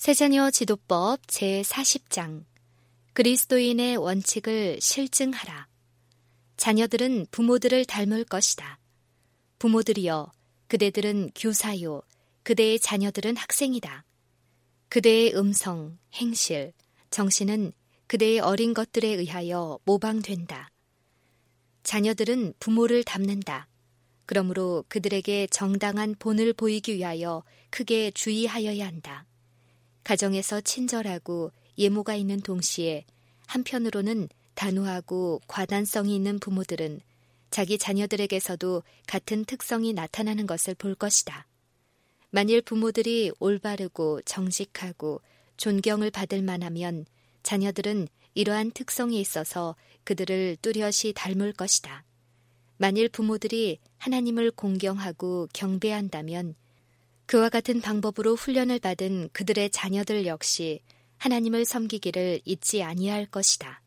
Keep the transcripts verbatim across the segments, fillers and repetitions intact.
새자녀 지도법 제사십 장 그리스도인의 원칙을 실증하라. 자녀들은 부모들을 닮을 것이다. 부모들이여, 그대들은 교사요, 그대의 자녀들은 학생이다. 그대의 음성, 행실, 정신은 그대의 어린 것들에 의하여 모방된다. 자녀들은 부모를 닮는다. 그러므로 그들에게 정당한 본을 보이기 위하여 크게 주의하여야 한다. 가정에서 친절하고 예모가 있는 동시에 한편으로는 단호하고 과단성이 있는 부모들은 자기 자녀들에게서도 같은 특성이 나타나는 것을 볼 것이다. 만일 부모들이 올바르고 정직하고 존경을 받을 만하면 자녀들은 이러한 특성이 있어서 그들을 뚜렷이 닮을 것이다. 만일 부모들이 하나님을 공경하고 경배한다면 그와 같은 방법으로 훈련을 받은 그들의 자녀들 역시 하나님을 섬기기를 잊지 아니할 것이다.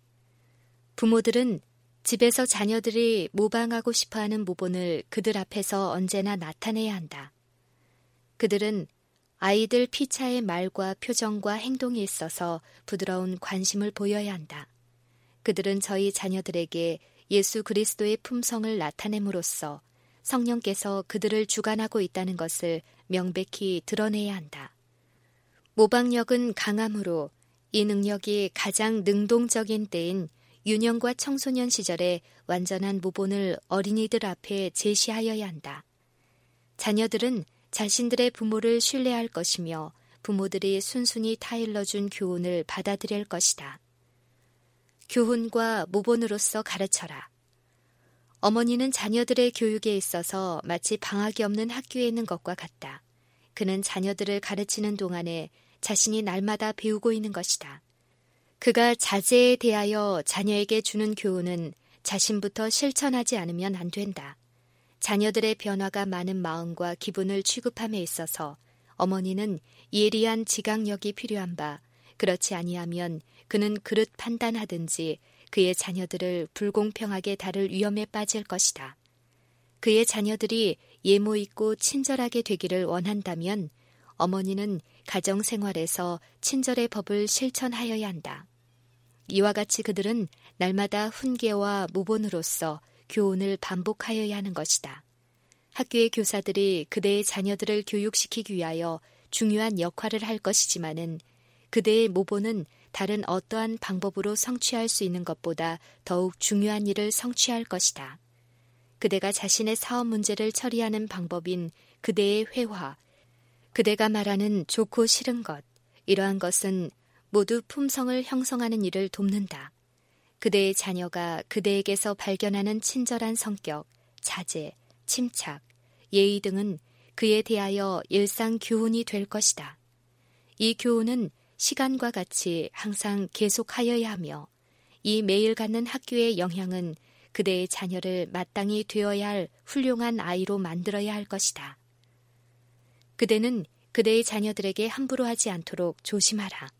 부모들은 집에서 자녀들이 모방하고 싶어하는 모본을 그들 앞에서 언제나 나타내야 한다. 그들은 아이들 피차의 말과 표정과 행동에 있어서 부드러운 관심을 보여야 한다. 그들은 저희 자녀들에게 예수 그리스도의 품성을 나타냄으로써 성령께서 그들을 주관하고 있다는 것을 명백히 드러내야 한다. 모방력은 강함으로 이 능력이 가장 능동적인 때인 유년과 청소년 시절에 완전한 모본을 어린이들 앞에 제시하여야 한다. 자녀들은 자신들의 부모를 신뢰할 것이며 부모들이 순순히 타일러준 교훈을 받아들일 것이다. 교훈과 모본으로서 가르쳐라. 어머니는 자녀들의 교육에 있어서 마치 방학이 없는 학교에 있는 것과 같다. 그는 자녀들을 가르치는 동안에 자신이 날마다 배우고 있는 것이다. 그가 자제에 대하여 자녀에게 주는 교훈은 자신부터 실천하지 않으면 안 된다. 자녀들의 변화가 많은 마음과 기분을 취급함에 있어서 어머니는 예리한 지각력이 필요한 바, 그렇지 아니하면 그는 그릇 판단하든지 그의 자녀들을 불공평하게 다룰 위험에 빠질 것이다. 그의 자녀들이 예모 있고 친절하게 되기를 원한다면 어머니는 가정생활에서 친절의 법을 실천하여야 한다. 이와 같이 그들은 날마다 훈계와 모본으로서 교훈을 반복하여야 하는 것이다. 학교의 교사들이 그대의 자녀들을 교육시키기 위하여 중요한 역할을 할 것이지만은 그대의 모본은 다른 어떠한 방법으로 성취할 수 있는 것보다 더욱 중요한 일을 성취할 것이다. 그대가 자신의 사업 문제를 처리하는 방법인 그대의 회화, 그대가 말하는 좋고 싫은 것, 이러한 것은 모두 품성을 형성하는 일을 돕는다. 그대의 자녀가 그대에게서 발견하는 친절한 성격, 자제, 침착, 예의 등은 그에 대하여 일상 교훈이 될 것이다. 이 교훈은 시간과 같이 항상 계속하여야 하며 이 매일 갖는 학교의 영향은 그대의 자녀를 마땅히 되어야 할 훌륭한 아이로 만들어야 할 것이다. 그대는 그대의 자녀들에게 함부로 하지 않도록 조심하라.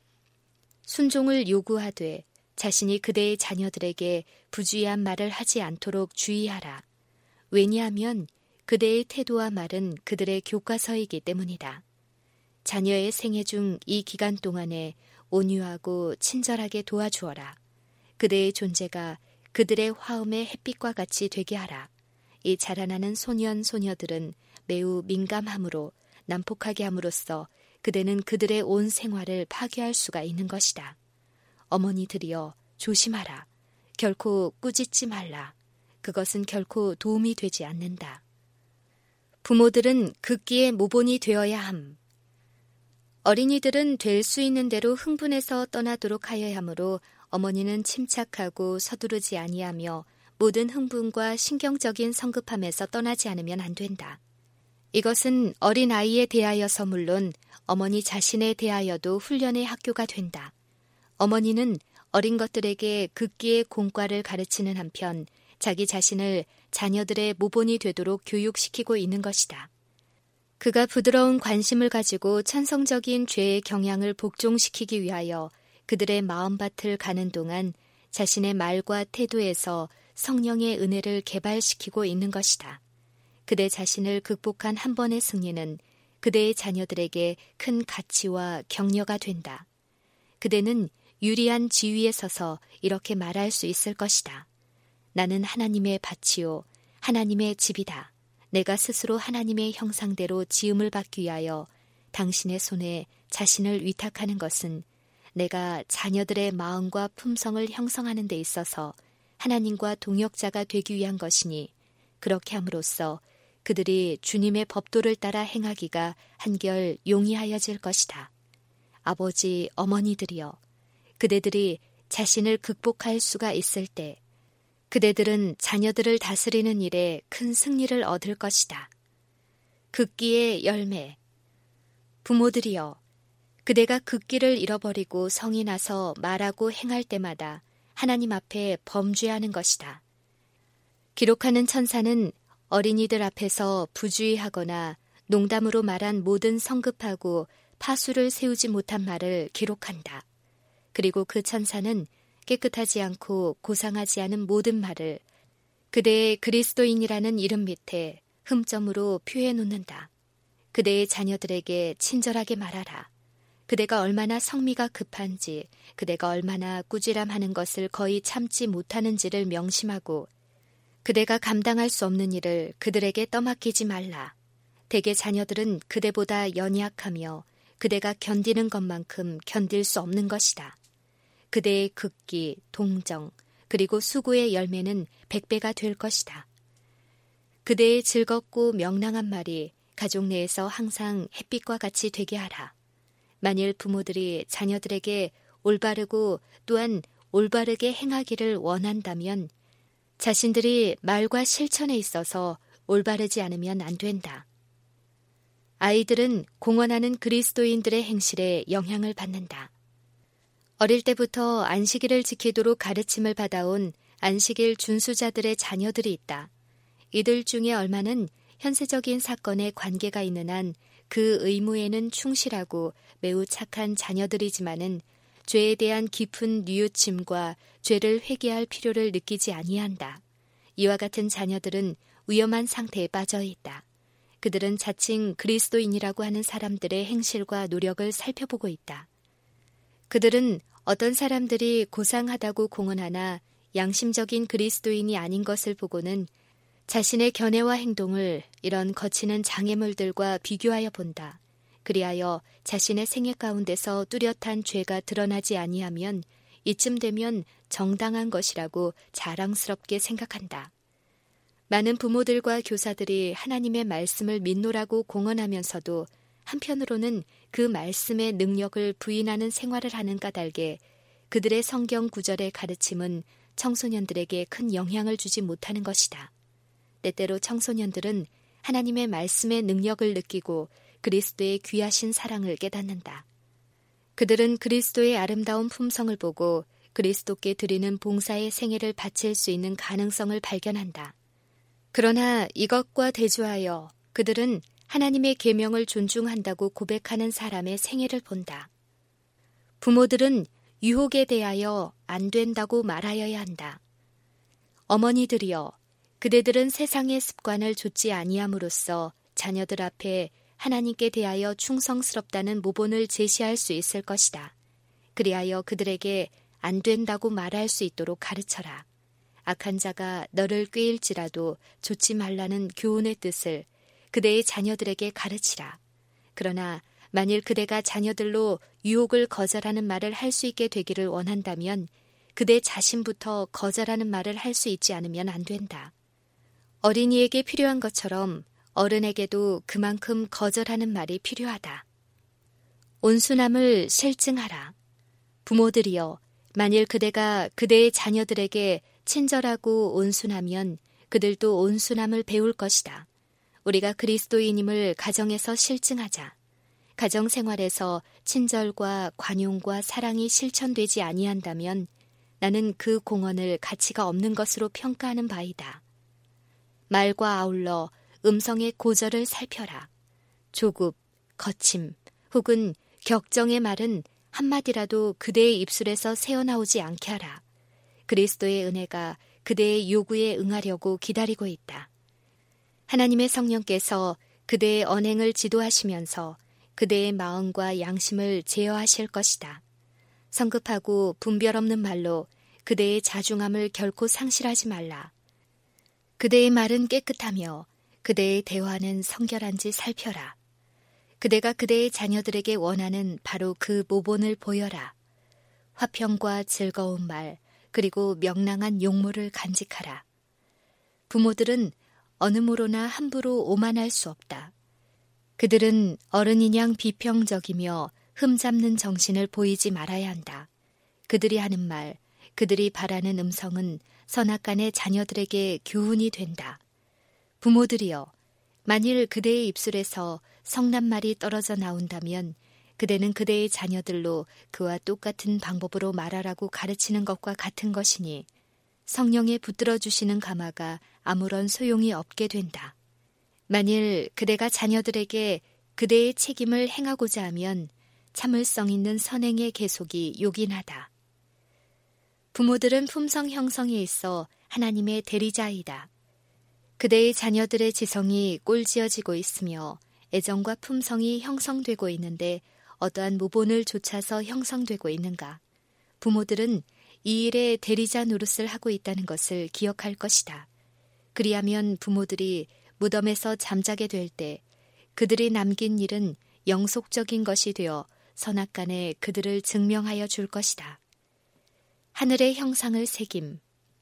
순종을 요구하되 자신이 그대의 자녀들에게 부주의한 말을 하지 않도록 주의하라. 왜냐하면 그대의 태도와 말은 그들의 교과서이기 때문이다. 자녀의 생애 중 이 기간 동안에 온유하고 친절하게 도와주어라. 그대의 존재가 그들의 화음의 햇빛과 같이 되게 하라. 이 자라나는 소년, 소녀들은 매우 민감함으로 난폭하게 함으로써 그대는 그들의 온 생활을 파괴할 수가 있는 것이다. 어머니들이여, 조심하라. 결코 꾸짖지 말라. 그것은 결코 도움이 되지 않는다. 부모들은 극기의 모본이 되어야 함. 어린이들은 될 수 있는 대로 흥분해서 떠나도록 하여야 하므로 어머니는 침착하고 서두르지 아니하며 모든 흥분과 신경적인 성급함에서 떠나지 않으면 안 된다. 이것은 어린아이에 대하여서 물론 어머니 자신에 대하여도 훈련의 학교가 된다. 어머니는 어린 것들에게 극기의 공과를 가르치는 한편 자기 자신을 자녀들의 모본이 되도록 교육시키고 있는 것이다. 그가 부드러운 관심을 가지고 천성적인 죄의 경향을 복종시키기 위하여 그들의 마음밭을 가는 동안 자신의 말과 태도에서 성령의 은혜를 개발시키고 있는 것이다. 그대 자신을 극복한 한 번의 승리는 그대의 자녀들에게 큰 가치와 격려가 된다. 그대는 유리한 지위에 서서 이렇게 말할 수 있을 것이다. 나는 하나님의 밭이요 하나님의 집이다. 내가 스스로 하나님의 형상대로 지음을 받기 위하여 당신의 손에 자신을 위탁하는 것은 내가 자녀들의 마음과 품성을 형성하는 데 있어서 하나님과 동역자가 되기 위한 것이니 그렇게 함으로써 그들이 주님의 법도를 따라 행하기가 한결 용이하여질 것이다. 아버지, 어머니들이여, 그대들이 자신을 극복할 수가 있을 때 그대들은 자녀들을 다스리는 일에 큰 승리를 얻을 것이다. 극기의 열매. 부모들이여, 그대가 극기를 잃어버리고 성이 나서 말하고 행할 때마다 하나님 앞에 범죄하는 것이다. 기록하는 천사는 어린이들 앞에서 부주의하거나 농담으로 말한 모든 성급하고 파수를 세우지 못한 말을 기록한다. 그리고 그 천사는 깨끗하지 않고 고상하지 않은 모든 말을 그대의 그리스도인이라는 이름 밑에 흠점으로 표해 놓는다. 그대의 자녀들에게 친절하게 말하라. 그대가 얼마나 성미가 급한지, 그대가 얼마나 꾸지람하는 것을 거의 참지 못하는지를 명심하고 그대가 감당할 수 없는 일을 그들에게 떠맡기지 말라. 대개 자녀들은 그대보다 연약하며 그대가 견디는 것만큼 견딜 수 없는 것이다. 그대의 극기, 동정, 그리고 수고의 열매는 백배가 될 것이다. 그대의 즐겁고 명랑한 말이 가족 내에서 항상 햇빛과 같이 되게 하라. 만일 부모들이 자녀들에게 올바르고 또한 올바르게 행하기를 원한다면 자신들이 말과 실천에 있어서 올바르지 않으면 안 된다. 아이들은 공헌하는 그리스도인들의 행실에 영향을 받는다. 어릴 때부터 안식일을 지키도록 가르침을 받아온 안식일 준수자들의 자녀들이 있다. 이들 중에 얼마는 현세적인 사건에 관계가 있는 한 그 의무에는 충실하고 매우 착한 자녀들이지만은 죄에 대한 깊은 뉘우침과 죄를 회개할 필요를 느끼지 아니한다. 이와 같은 자녀들은 위험한 상태에 빠져 있다. 그들은 자칭 그리스도인이라고 하는 사람들의 행실과 노력을 살펴보고 있다. 그들은 어떤 사람들이 고상하다고 공언하나 양심적인 그리스도인이 아닌 것을 보고는 자신의 견해와 행동을 이런 거치는 장애물들과 비교하여 본다. 그리하여 자신의 생애 가운데서 뚜렷한 죄가 드러나지 아니하면 이쯤 되면 정당한 것이라고 자랑스럽게 생각한다. 많은 부모들과 교사들이 하나님의 말씀을 믿노라고 공언하면서도 한편으로는 그 말씀의 능력을 부인하는 생활을 하는 까닭에 그들의 성경 구절의 가르침은 청소년들에게 큰 영향을 주지 못하는 것이다. 때때로 청소년들은 하나님의 말씀의 능력을 느끼고 그리스도의 귀하신 사랑을 깨닫는다. 그들은 그리스도의 아름다운 품성을 보고 그리스도께 드리는 봉사의 생애를 바칠 수 있는 가능성을 발견한다. 그러나 이것과 대조하여 그들은 하나님의 계명을 존중한다고 고백하는 사람의 생애를 본다. 부모들은 유혹에 대하여 안 된다고 말하여야 한다. 어머니들이여, 그대들은 세상의 습관을 좇지 아니함으로써 자녀들 앞에 하나님께 대하여 충성스럽다는 모본을 제시할 수 있을 것이다. 그리하여 그들에게 안 된다고 말할 수 있도록 가르쳐라. 악한 자가 너를 꾀일지라도 좇지 말라는 교훈의 뜻을 그대의 자녀들에게 가르치라. 그러나 만일 그대가 자녀들로 유혹을 거절하는 말을 할 수 있게 되기를 원한다면 그대 자신부터 거절하는 말을 할 수 있지 않으면 안 된다. 어린이에게 필요한 것처럼 어른에게도 그만큼 거절하는 말이 필요하다. 온순함을 실증하라. 부모들이여, 만일 그대가 그대의 자녀들에게 친절하고 온순하면 그들도 온순함을 배울 것이다. 우리가 그리스도인임을 가정에서 실증하자. 가정생활에서 친절과 관용과 사랑이 실천되지 아니한다면 나는 그 공헌을 가치가 없는 것으로 평가하는 바이다. 말과 아울러 음성의 고절을 살펴라. 조급, 거침, 혹은 격정의 말은 한마디라도 그대의 입술에서 새어나오지 않게 하라. 그리스도의 은혜가 그대의 요구에 응하려고 기다리고 있다. 하나님의 성령께서 그대의 언행을 지도하시면서 그대의 마음과 양심을 제어하실 것이다. 성급하고 분별 없는 말로 그대의 자중함을 결코 상실하지 말라. 그대의 말은 깨끗하며 그대의 대화는 성결한지 살펴라. 그대가 그대의 자녀들에게 원하는 바로 그 모본을 보여라. 화평과 즐거운 말, 그리고 명랑한 용모를 간직하라. 부모들은 어느 모로나 함부로 오만할 수 없다. 그들은 어른이냥 비평적이며 흠잡는 정신을 보이지 말아야 한다. 그들이 하는 말, 그들이 바라는 음성은 선악간의 자녀들에게 교훈이 된다. 부모들이여, 만일 그대의 입술에서 성난 말이 떨어져 나온다면 그대는 그대의 자녀들로 그와 똑같은 방법으로 말하라고 가르치는 것과 같은 것이니 성령에 붙들어 주시는 가마가 아무런 소용이 없게 된다. 만일 그대가 자녀들에게 그대의 책임을 행하고자 하면 참을성 있는 선행의 계속이 요긴하다. 부모들은 품성 형성에 있어 하나님의 대리자이다. 그대의 자녀들의 지성이 꼴지어지고 있으며 애정과 품성이 형성되고 있는데 어떠한 모본을 좇아서 형성되고 있는가? 부모들은 이 일에 대리자 노릇을 하고 있다는 것을 기억할 것이다. 그리하면 부모들이 무덤에서 잠자게 될 때 그들이 남긴 일은 영속적인 것이 되어 선악간에 그들을 증명하여 줄 것이다. 하늘의 형상을 새김.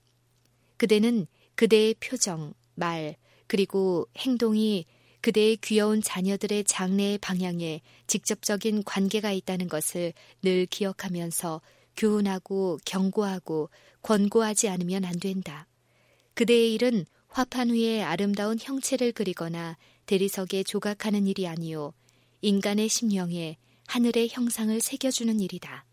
그대는 그대의 표정, 말, 그리고 행동이 그대의 귀여운 자녀들의 장래의 방향에 직접적인 관계가 있다는 것을 늘 기억하면서 교훈하고 경고하고 권고하지 않으면 안 된다. 그대의 일은 화판 위에 아름다운 형체를 그리거나 대리석에 조각하는 일이 아니요 인간의 심령에 하늘의 형상을 새겨주는 일이다.